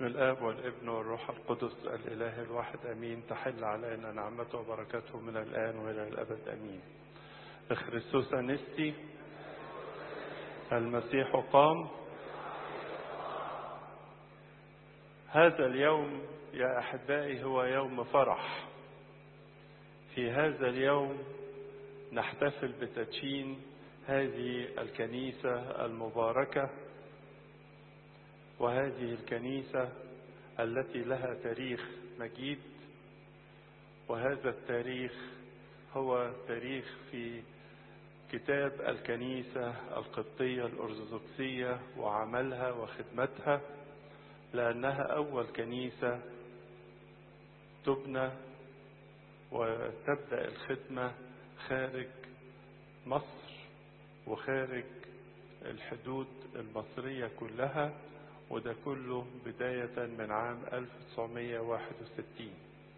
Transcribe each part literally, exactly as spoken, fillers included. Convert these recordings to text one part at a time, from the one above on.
بسم الآب والابن والروح القدس الإله الواحد أمين. تحل علينا نعمته وبركاته من الآن وإلى الأبد أمين. بخريستوس أنستي المسيح قام. هذا اليوم يا أحبائي هو يوم فرح. في هذا اليوم نحتفل بتدشين هذه الكنيسة المباركة، وهذه الكنيسة التي لها تاريخ مجيد، وهذا التاريخ هو تاريخ في كتاب الكنيسة القبطية الأرثوذكسية وعملها وخدمتها، لأنها أول كنيسة تبنى وتبدأ الخدمة خارج مصر وخارج الحدود المصرية كلها، وده كله بداية من عام ألف وتسعمائة وواحد وستين.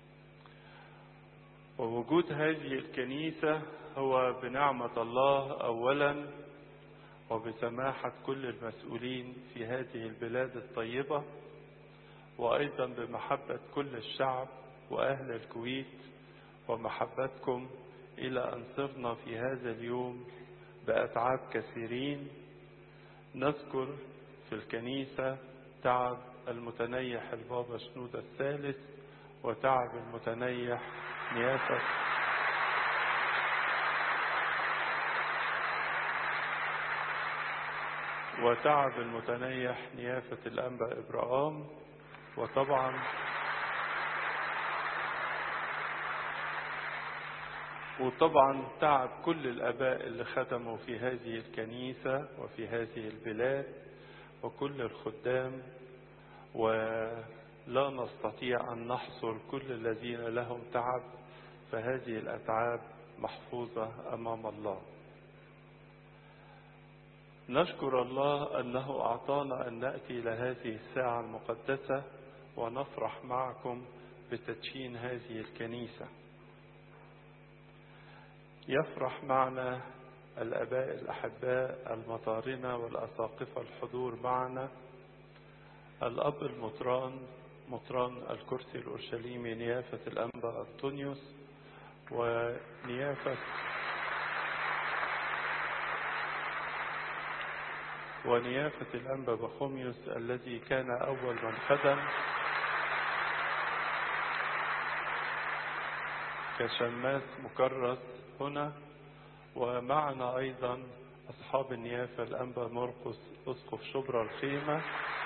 ووجود هذه الكنيسة هو بنعمة الله أولا، وبسماحة كل المسؤولين في هذه البلاد الطيبة، وأيضا بمحبة كل الشعب وأهل الكويت ومحبتكم، إلى أن صرنا في هذا اليوم بأتعاب كثيرين. نذكر في الكنيسة تعب المتنيح البابا شنودة الثالث، وتعب المتنيح نيافة وتعب المتنيح نيافة الأنبا إبراهام، وطبعا وطبعا تعب كل الآباء اللي خدموا في هذه الكنيسة وفي هذه البلاد وكل الخدام، ولا نستطيع أن نحصر كل الذين لهم تعب، فهذه الأتعاب محفوظة أمام الله. نشكر الله أنه أعطانا أن نأتي إلى هذه الساعة المقدسة ونفرح معكم بتدشين هذه الكنيسة. يفرح معنا الآباء الأحباء المطارنة والأساقفة الحضور معنا، الأب المطران مطران الكرسي الأورشليمي نيافة الأنبا أنطونيوس، ونيافة ونيافة الأنبا بخوميوس الذي كان أول من خدم كشماس مكرس هنا، ومعنا أيضا أصحاب النيافة الأنبا مرقس أسقف شبرا الخيمة،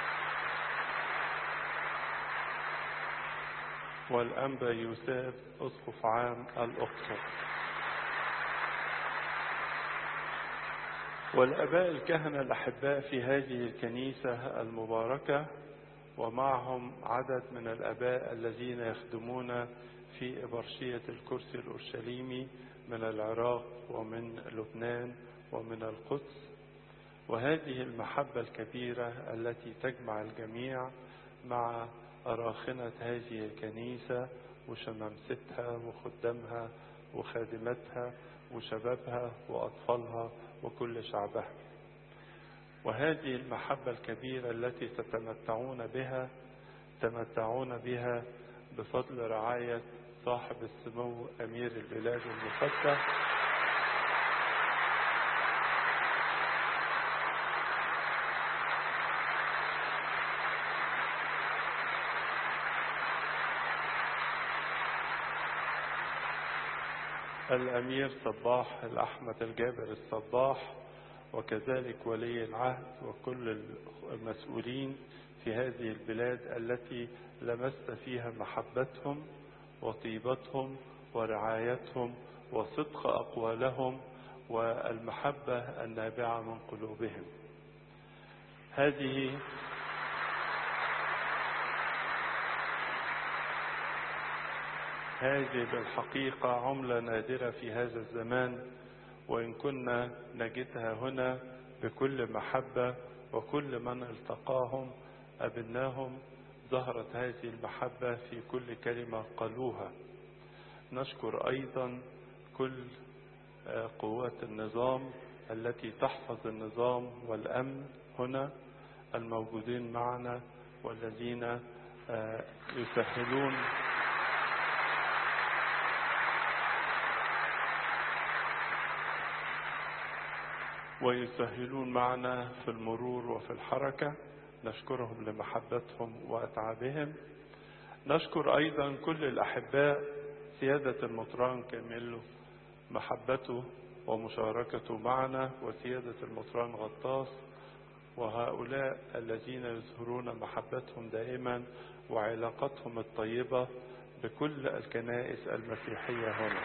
والأنبا يوسف أسقف عام الأقصر، والآباء الكهنة الأحباء في هذه الكنيسة المباركة، ومعهم عدد من الآباء الذين يخدمون في إبرشية الكرسي الأورشليمي من العراق ومن لبنان ومن القدس. وهذه المحبة الكبيرة التي تجمع الجميع مع أراخنة هذه الكنيسة وشمامستها وخدامها وخادمتها وشبابها وأطفالها وكل شعبها. وهذه المحبة الكبيرة التي تتمتعون بها تمتعون بها بفضل رعاية صاحب السمو أمير البلاد المقدس الأمير صباح الأحمد الجابر الصباح، وكذلك ولي العهد وكل المسؤولين في هذه البلاد التي لمست فيها محبتهم وطيبتهم ورعايتهم وصدق أقوالهم والمحبة النابعة من قلوبهم. هذه هذه بالحقيقة عملة نادرة في هذا الزمان، وإن كنا نجدها هنا بكل محبة، وكل من التقاهم قابلناهم ظهرت هذه المحبة في كل كلمة قالوها. نشكر أيضا كل قوات النظام التي تحفظ النظام والأمن هنا الموجودين معنا، والذين يسهلون ويسهلون معنا في المرور وفي الحركة. نشكرهم لمحبتهم وأتعابهم. نشكر أيضا كل الأحباء، سيادة المطران كامل محبته ومشاركته معنا، وسيادة المطران غطاس، وهؤلاء الذين يظهرون محبتهم دائما وعلاقتهم الطيبة بكل الكنائس المسيحية هنا.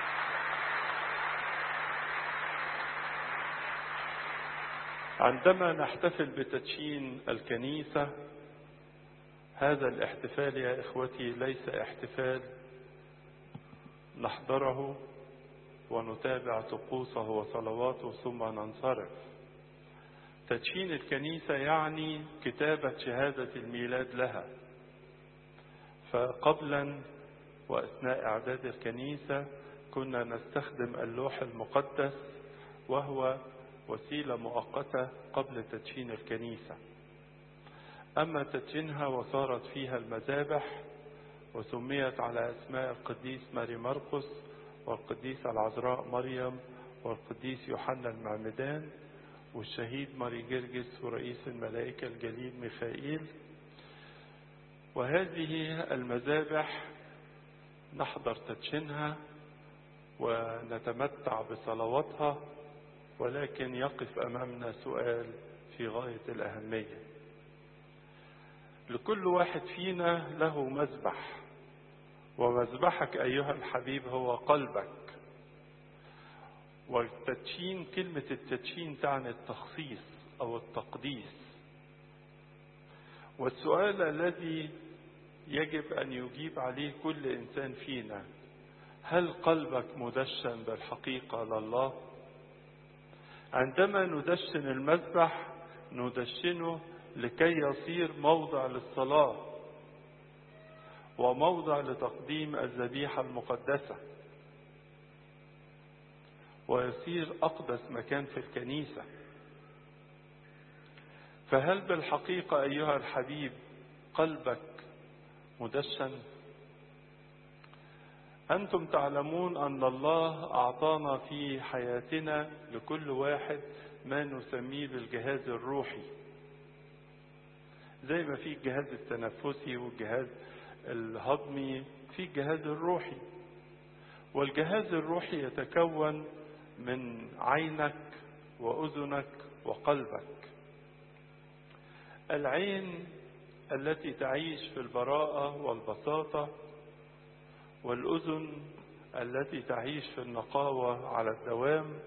عندما نحتفل بتدشين الكنيسة، هذا الاحتفال يا إخوتي ليس احتفال نحضره ونتابع طقوسه وصلواته ثم ننصرف. تدشين الكنيسة يعني كتابة شهادة الميلاد لها. فقبلا وأثناء إعداد الكنيسة كنا نستخدم اللوح المقدس، وهو وسيلة مؤقتة قبل تدشين الكنيسة. أما تدشينها وصارت فيها المذابح، وسميت على أسماء القديس ماري مرقس والقديسة العذراء مريم والقديس يوحنا المعمدان والشهيد ماري جرجس ورئيس الملائكة الجليل ميخائيل. وهذه المذابح نحضر تدشينها ونتمتع بصلواتها، ولكن يقف أمامنا سؤال في غاية الأهمية. لكل واحد فينا له مذبح، ومذبحك أيها الحبيب هو قلبك. والتدشين، كلمة التدشين تعني التخصيص أو التقديس. والسؤال الذي يجب أن يجيب عليه كل إنسان فينا: هل قلبك مدشن بالحقيقة لله؟ عندما ندشن المذبح ندشنه لكي يصير موضع للصلاة وموضع لتقديم الذبيحة المقدسة، ويصير أقدس مكان في الكنيسة. فهل بالحقيقة أيها الحبيب قلبك مدشن؟ أنتم تعلمون أن الله أعطانا في حياتنا لكل واحد ما نسميه بالجهاز الروحي. زي ما في الجهاز التنفسي والجهاز الهضمي، في الجهاز الروحي. والجهاز الروحي يتكون من عينك وأذنك وقلبك. العين التي تعيش في البراءة والبساطة، والأذن التي تعيش في النقاوة على الدوام.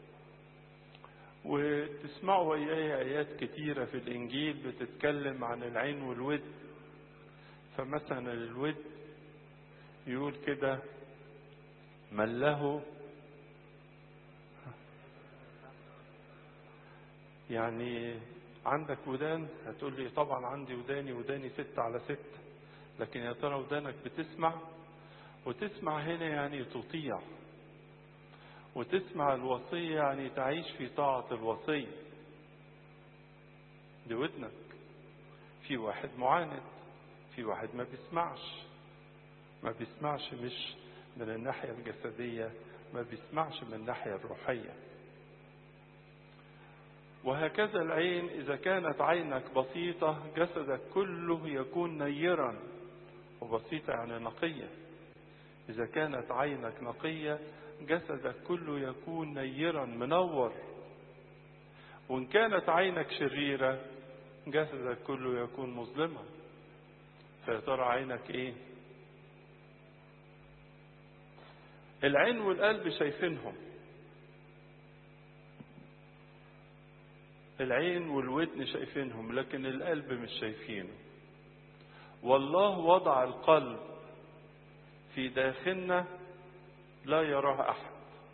وتسمعوا وياي آيات كتيرة في الإنجيل بتتكلم عن العين والود. فمثلا الود يقول كده: من له، يعني عندك ودان؟ هتقول لي طبعا عندي وداني، وداني ستة على ستة. لكن يا ترى ودانك بتسمع؟ وتسمع هنا يعني تطيع، وتسمع الوصية يعني تعيش في طاعة الوصية. دي ودنك. في واحد معاند، في واحد ما بيسمعش. ما بيسمعش مش من الناحية الجسدية، ما بيسمعش من الناحية الروحية. وهكذا العين، إذا كانت عينك بسيطة جسدك كله يكون نيرا. وبسيطة يعني نقية. إذا كانت عينك نقية جسدك كله يكون نيرا منور. وإن كانت عينك شريرة جسدك كله يكون مظلما. فيا ترى عينك إيه؟ العين والقلب شايفينهم. العين والودن شايفينهم، لكن القلب مش شايفينه. والله وضع القلب في داخلنا لا يراه أحد.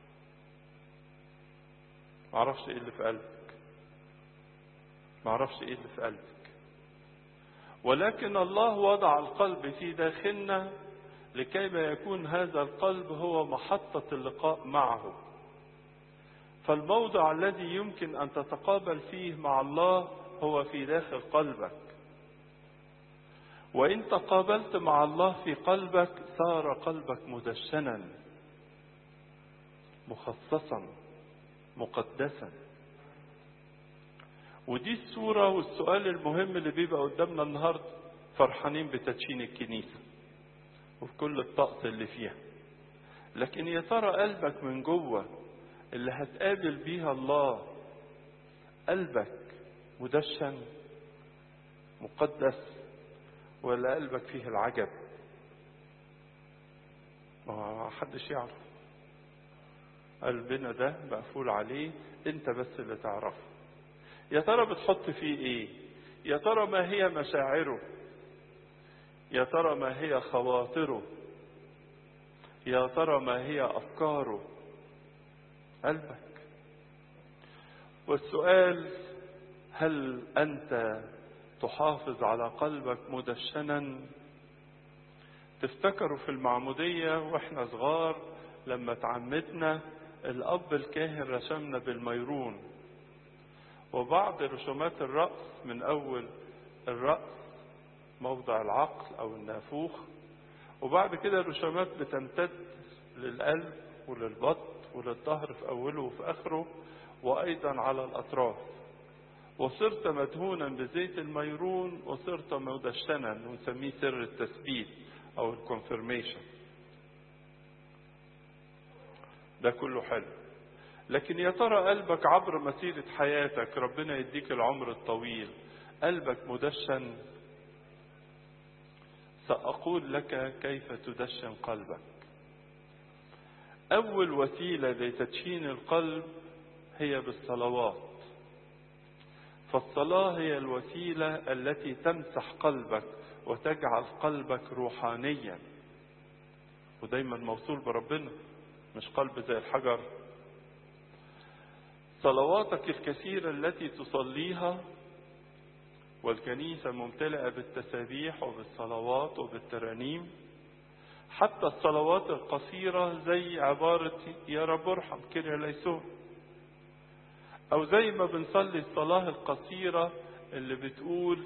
معرفش إيه اللي في قلبك، معرفش إيه اللي في قلبك، ولكن الله وضع القلب في داخلنا لكي ما يكون هذا القلب هو محطة اللقاء معه. فالموضع الذي يمكن أن تتقابل فيه مع الله هو في داخل قلبك. وإن تقابلت مع الله في قلبك صار قلبك مدشنا مخصصا مقدسا. ودي الصورة والسؤال المهم اللي بيبقى قدامنا النهاردة. فرحانين بتدشين الكنيسة وفي كل الطقس اللي فيها، لكن يا ترى قلبك من جوه اللي هتقابل بيها الله قلبك مدشن مقدس ولا قلبك فيه العجب؟ ما حدش يعرف. قلبنا ده مقفول عليه، انت بس اللي تعرفه. يا ترى بتحط فيه ايه؟ يا ترى ما هي مشاعره؟ يا ترى ما هي خواطره؟ يا ترى ما هي افكاره؟ قلبك. والسؤال: هل انت تحافظ على قلبك مدشنا؟ تفتكروا في المعمودية واحنا صغار لما تعمدنا الاب الكاهن رشمنا بالميرون، وبعض رسومات الرأس من اول الرأس موضع العقل او النافوخ، وبعد كده الرسومات بتمتد للقلب وللبطن وللظهر في اوله وفي اخره، وايضا على الاطراف. وصرت مدهونا بزيت الميرون وصرت مدشنا، ونسميه سر التثبيت او الكونفirmation. ده كله حلو، لكن يا ترى قلبك عبر مسيرة حياتك، ربنا يديك العمر الطويل، قلبك مدشن؟ سأقول لك كيف تدشن قلبك. أول وسيلة لتدشين القلب هي بالصلوات. فالصلاة هي الوسيلة التي تمسح قلبك وتجعل قلبك روحانيا ودايما موصول بربنا، مش قلب زي الحجر. صلواتك الكثيرة التي تصليها، والكنيسة ممتلئة بالتسابيح وبالصلوات وبالترانيم، حتى الصلوات القصيرة زي عبارة يا رب ارحم كده ليسون، أو زي ما بنصلي الصلاة القصيرة اللي بتقول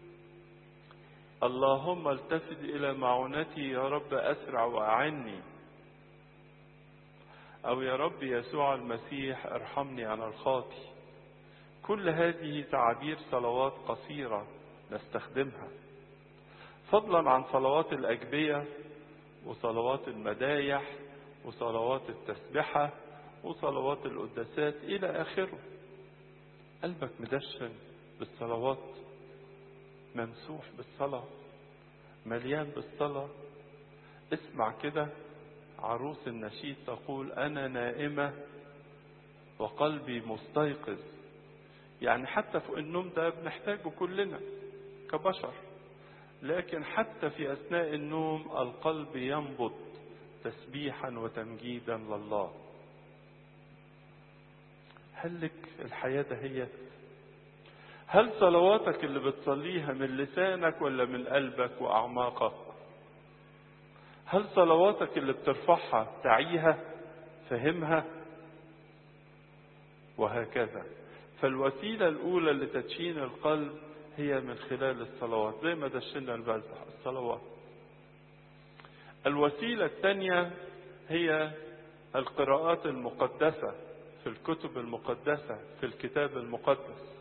اللهم التفت إلى معونتي يا رب أسرع وأعني، أو يا رب يسوع المسيح ارحمني أنا الخاطي. كل هذه تعابير صلوات قصيرة نستخدمها، فضلا عن صلوات الأجبية وصلوات المدايح وصلوات التسبحة وصلوات القداسات إلى آخره. قلبك مدشن بالصلوات، ممسوح بالصلاة، مليان بالصلاة. اسمع كده عروس النشيد تقول أنا نائمة وقلبي مستيقظ. يعني حتى في النوم ده بنحتاجه كلنا كبشر، لكن حتى في أثناء النوم القلب ينبض تسبيحا وتمجيدا لله. هل لك الحياة دهيت؟ هل صلواتك اللي بتصليها من لسانك ولا من قلبك وأعماقك؟ هل صلواتك اللي بترفعها تعيها فهمها؟ وهكذا. فالوسيلة الأولى لتدشين القلب هي من خلال الصلوات، زي ما دشنا البلح الصلوات. الوسيلة الثانية هي القراءات المقدسة في الكتب المقدسة في الكتاب المقدس.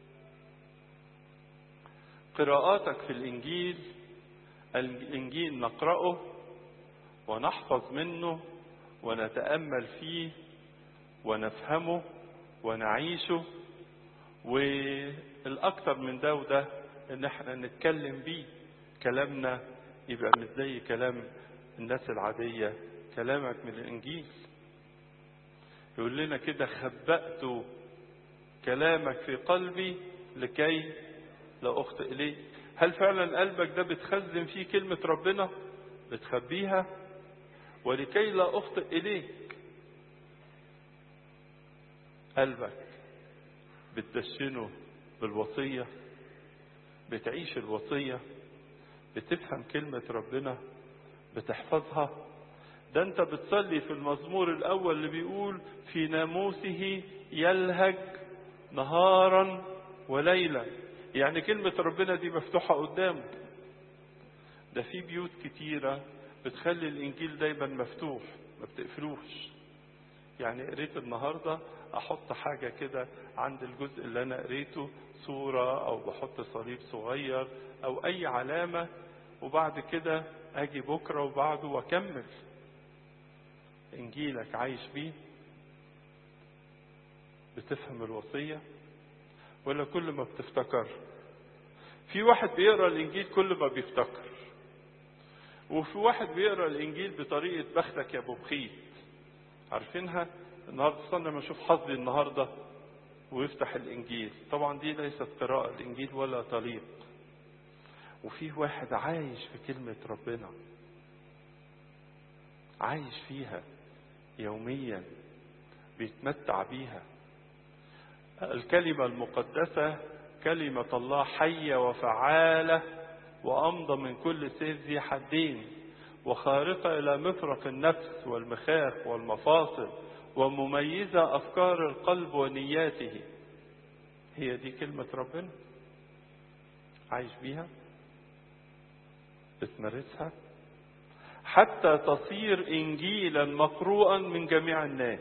قراءاتك في الإنجيل، الإنجيل نقرأه ونحفظ منه ونتأمل فيه ونفهمه ونعيشه، والأكثر من ده وده إن احنا نتكلم بيه. كلامنا يبقى مش زي كلام الناس العادية، كلامك من الإنجيل. يقول لنا كده خبأت كلامك في قلبي لكي لا أخطئ إليه. هل فعلا قلبك ده بتخزن فيه كلمة ربنا بتخبيها؟ ولكي لا أخطئ إليك. قلبك بتدشنه بالوصية، بتعيش الوصية، بتفهم كلمة ربنا، بتحفظها. ده انت بتصلي في المزمور الأول اللي بيقول في ناموسه يلهج نهارا وليلا. يعني كلمة ربنا دي مفتوحة قدامه، ده في بيوت كتيرة بتخلي الإنجيل دايما مفتوح، ما بتقفلوش. يعني قريت النهاردة أحط حاجة كده عند الجزء اللي أنا قريته، صورة أو بحط صليب صغير أو أي علامة، وبعد كده أجي بكرة وبعده وأكمل. إنجيلك عايش بيه؟ بتفهم الوصية ولا كل ما بتفتكر؟ في واحد بيقرأ الإنجيل كل ما بيفتكر، وفي واحد بيقرأ الإنجيل بطريقة بختك يا أبو بخيت، عارفينها؟ النهاردة صلنا ما أشوف حظي النهاردة ويفتح الإنجيل. طبعا دي ليست قراءة الإنجيل ولا طليق. وفي واحد عايش في كلمة ربنا، عايش فيها يوميا، بيتمتع بيها. الكلمة المقدسة كلمة الله حية وفعالة وأمضى من كل سيف ذي حدين، وخارقة إلى مفرق النفس والمخاخ والمفاصل، ومميزة أفكار القلب ونياته. هي دي كلمة ربنا، عايش بيها، بتمارسها حتى تصير إنجيلا مقروءا من جميع الناس.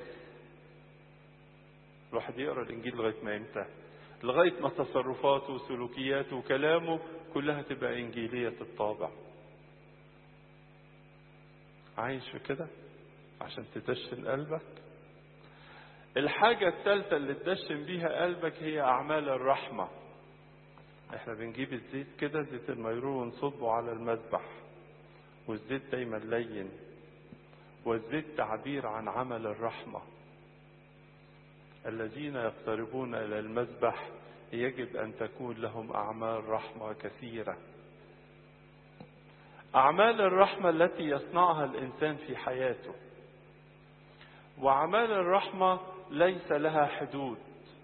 الواحد يقرأ الإنجيل لغاية ما يمتى؟ لغاية ما تصرفاته وسلوكياته وكلامه كلها تبقى إنجيلية الطابع. عايش في كده عشان تدشن قلبك. الحاجة الثالثة اللي تدشن بيها قلبك هي أعمال الرحمة. احنا بنجيب الزيت كده، زيت الميرون، ونصبه على المذبح، والزيت دايما لين، والزيت تعبير عن عمل الرحمة. الذين يقتربون إلى المذبح يجب أن تكون لهم أعمال رحمة كثيرة. أعمال الرحمة التي يصنعها الإنسان في حياته. وأعمال الرحمة ليس لها حدود،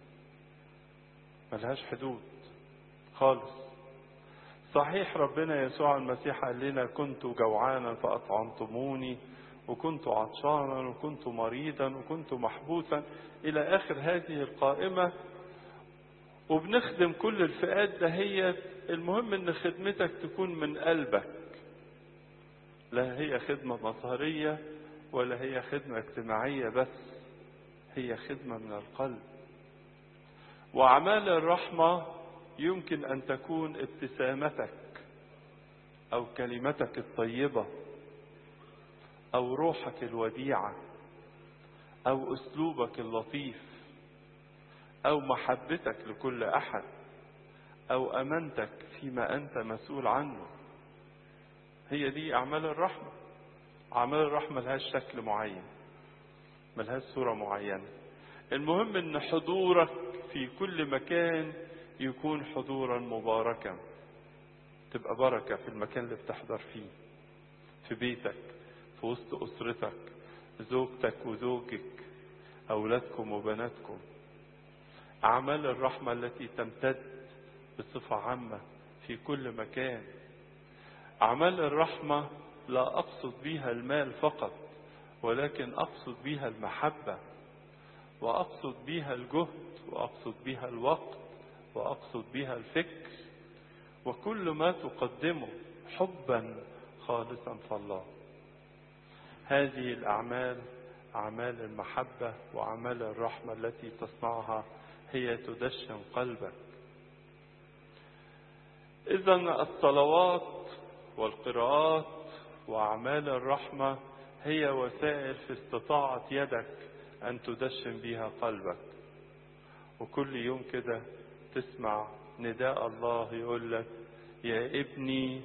ملهاش حدود خالص. صحيح ربنا يسوع المسيح قال لنا كنت جوعانا فأطعمتموني، وكنت عطشانا، وكنت مريضا، وكنت محبوسا، إلى آخر هذه القائمة. وبنخدم كل الفئات دهيت. المهم ان خدمتك تكون من قلبك، لا هي خدمة مظهرية ولا هي خدمة اجتماعية بس، هي خدمة من القلب. وأعمال الرحمة يمكن أن تكون ابتسامتك أو كلمتك الطيبة أو روحك الوديعة أو أسلوبك اللطيف أو محبتك لكل أحد أو أمانتك فيما أنت مسؤول عنه. هي دي أعمال الرحمة. أعمال الرحمة لهاش شكل معين، ملهاش صورة معينة. المهم أن حضورك في كل مكان يكون حضورا مباركا، تبقى بركة في المكان اللي بتحضر فيه، في بيتك، في وسط أسرتك، زوجتك وزوجك، أولادكم وبناتكم. أعمال الرحمة التي تمتد بصفة عامة في كل مكان. أعمال الرحمة لا أقصد بها المال فقط، ولكن أقصد بها المحبة، وأقصد بها الجهد، وأقصد بها الوقت، وأقصد بها الفكر، وكل ما تقدمه حبا خالصا فالله. هذه الأعمال أعمال المحبة وأعمال الرحمة التي تصنعها هي تدشن قلبك. إذن الصلوات والقراءات وأعمال الرحمة هي وسائل في استطاعة يدك أن تدشن بها قلبك. وكل يوم كده تسمع نداء الله يقول لك يا ابني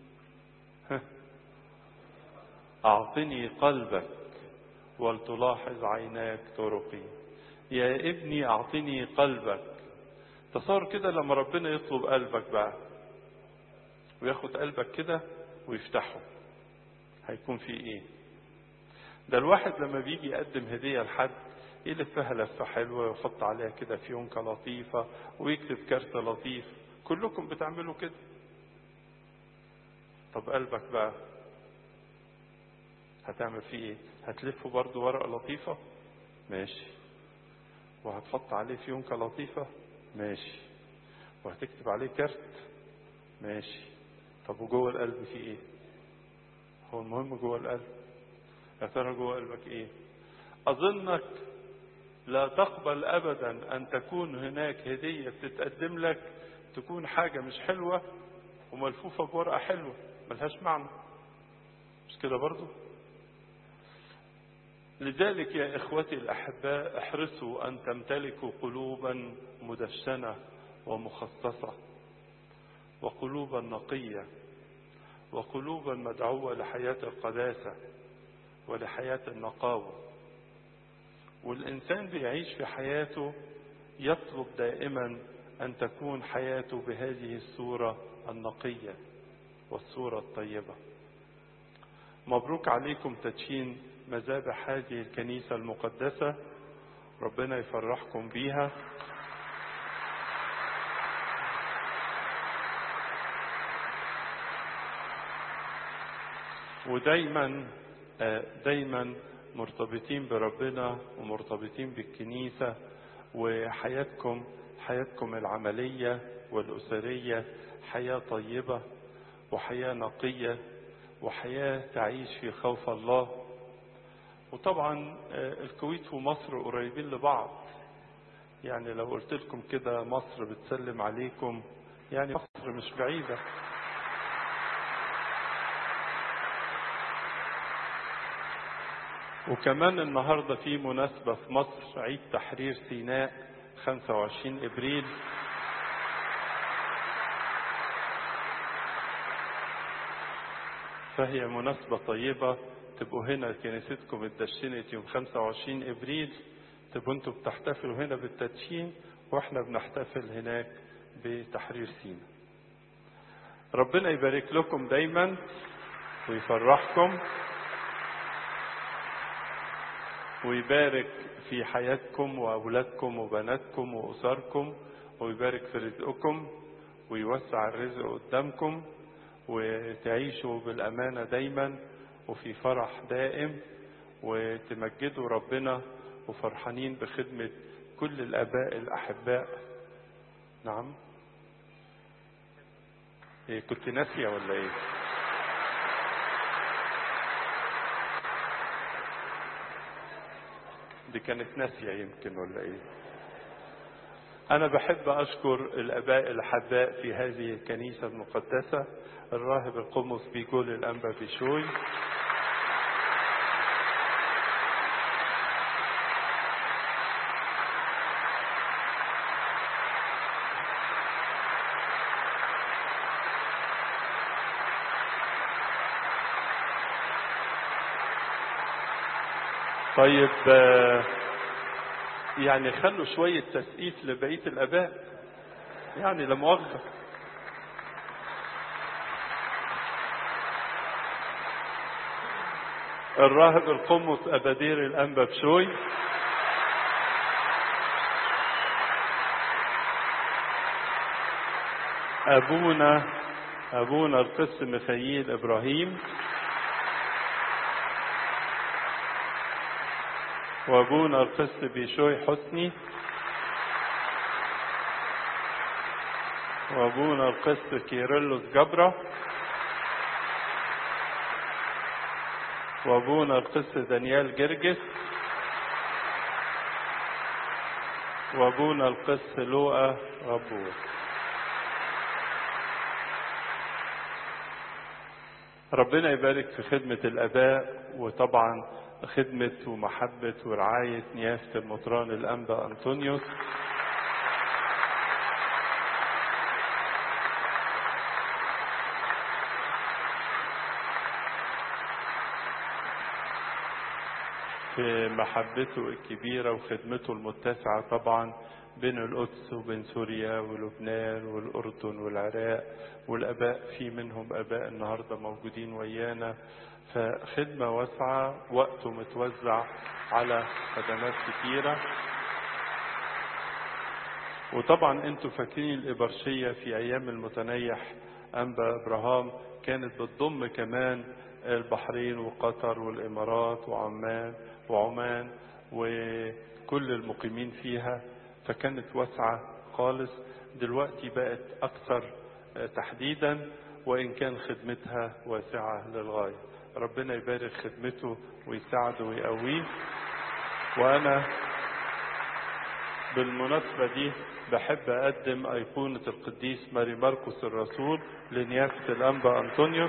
أعطني قلبك ولتلاحظ عيناك طرقي. يا ابني أعطني قلبك. تصور كده لما ربنا يطلب قلبك بقى وياخد قلبك كده ويفتحه، هيكون فيه ايه؟ ده الواحد لما بيجي يقدم هدية لحد يلفها لفة حلوة ويحط عليها كده فيونكة لطيفة ويكتب كارت لطيف. كلكم بتعملوا كده. طب قلبك بقى هتعمل فيه ايه؟ هتلفه برضو ورقة لطيفة؟ ماشي. وهتحط عليه فيونكة لطيفة؟ ماشي. وهتكتب عليه كارت؟ ماشي. طب وجوه القلب في ايه؟ هو المهم جوه القلب. يا ترى جوه قلبك ايه؟ اظنك لا تقبل ابدا ان تكون هناك هدية بتتقدم لك تكون حاجة مش حلوة وملفوفة بورقة حلوة ملهاش معنى، مش كده برضو؟ لذلك يا اخوتي الاحباء احرصوا ان تمتلكوا قلوبا مدشنة ومخصصة، وقلوبا نقية، وقلوبا مدعوة لحياة القداسة ولحياة النقاوة. والإنسان بيعيش في حياته يطلب دائما أن تكون حياته بهذه الصورة النقية والصورة الطيبة. مبروك عليكم تدشين مذابح هذه الكنيسة المقدسة، ربنا يفرحكم بيها. ودايما دايما مرتبطين بربنا ومرتبطين بالكنيسة، وحياتكم حياتكم العملية والأسرية حياة طيبة وحياة نقية وحياة تعيش في خوف الله. وطبعا الكويت ومصر قريبين لبعض، يعني لو قلت لكم كده مصر بتسلم عليكم يعني مصر مش بعيدة. وكمان النهاردة في مناسبة في مصر عيد تحرير سيناء خمسة وعشرين ابريل، فهي مناسبة طيبة تبقوا هنا كنيستكم اتدشنت يوم خمسة وعشرين ابريل، تبقوا انتوا بتحتفلوا هنا بالتدشين واحنا بنحتفل هناك بتحرير سيناء. ربنا يبارك لكم دايما ويفرحكم ويبارك في حياتكم وأولادكم وبناتكم وأسركم، ويبارك في رزقكم ويوسع الرزق قدامكم، وتعيشوا بالأمانة دايما وفي فرح دائم، وتمجدوا ربنا وفرحانين بخدمة كل الآباء الأحباء. نعم، إيه كنت ناسية ولا إيه؟ دي كانت ناسية يمكن ولا ايه؟ انا بحب اشكر الاباء الاحباء في هذه الكنيسة المقدسة، الراهب القمص بيقول الانبا بشوي، طيب يعني خلوا شوية تسقيف لبقية الآباء يعني لا مؤاخذة. الراهب القمص أبادير الأنبا بشوي، أبونا أبونا القس ميخائيل إبراهيم، وأبونا القس بيشوي حسني، وأبونا القس كيرلس جبرة، وأبونا القس دانيال جرجس، وأبونا القس لوقا غبور. ربنا يبارك في خدمة الآباء، وطبعا خدمة ومحبة ورعاية نيافة المطران الأنبا أنطونيوس. في محبته الكبيرة وخدمته المتسعة طبعا بين القدس وبين سوريا ولبنان والأردن والعراق، والآباء في منهم آباء النهاردة موجودين ويانا، فخدمة واسعة وقته متوزع على خدمات كتيرة. وطبعا انتوا فاكرين الإبرشية في أيام المتنيح أنبا إبراهام كانت بتضم كمان البحرين وقطر والإمارات وعمان وعمان وكل المقيمين فيها، فكانت واسعة خالص. دلوقتي بقت أكثر تحديدا، وإن كان خدمتها واسعة للغاية. ربنا يبارك خدمته ويساعده ويقويه. وأنا بالمناسبة دي بحب أقدم أيقونة القديس ماري مرقس الرسول لنيافة الأنبا أنطونيوس.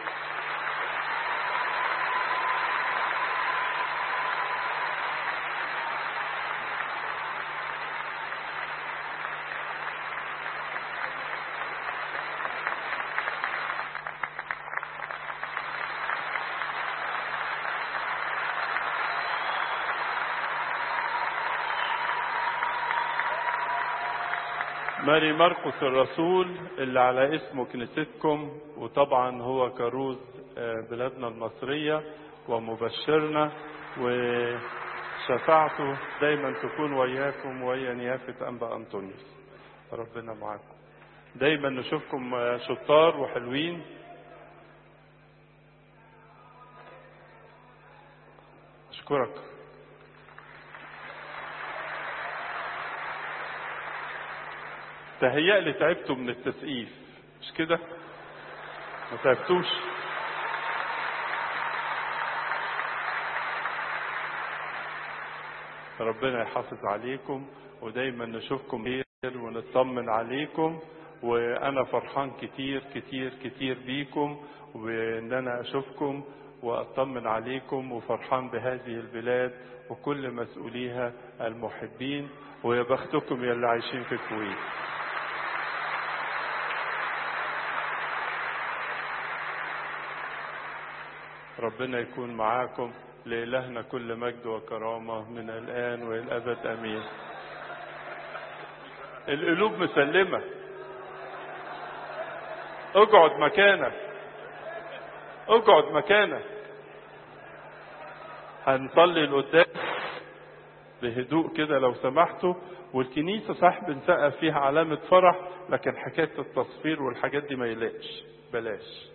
ماري مرقس الرسول اللي على اسمه كنيستكم، وطبعا هو كروز بلادنا المصرية ومبشرنا، وشفاعته دايما تكون وياكم ويا نيافة أنبا أنطونيوس. ربنا معاكم دايما، نشوفكم شطار وحلوين. أشكرك. تهيألي تعبتوا من التسقيف، مش كده؟ ما تعبتوش؟ ربنا يحافظ عليكم ودايما نشوفكم خير ونطمن عليكم. وانا فرحان كتير كتير كتير بيكم، وان انا اشوفكم واطمن عليكم، وفرحان بهذه البلاد وكل مسؤوليها المحبين، ويا بختكم يا اللي عايشين في الكويت. ربنا يكون معاكم. لإلهنا كل مجد وكرامة من الآن وإلى الأبد آمين. القلوب مسلمة. اقعد مكانك، اقعد مكانك. هنصلي القداس بهدوء كده لو سمحتوا. والكنيسة صح بنسقف فيها علامة فرح، لكن حكاية التصفير والحاجات دي ما يلاقش، بلاش.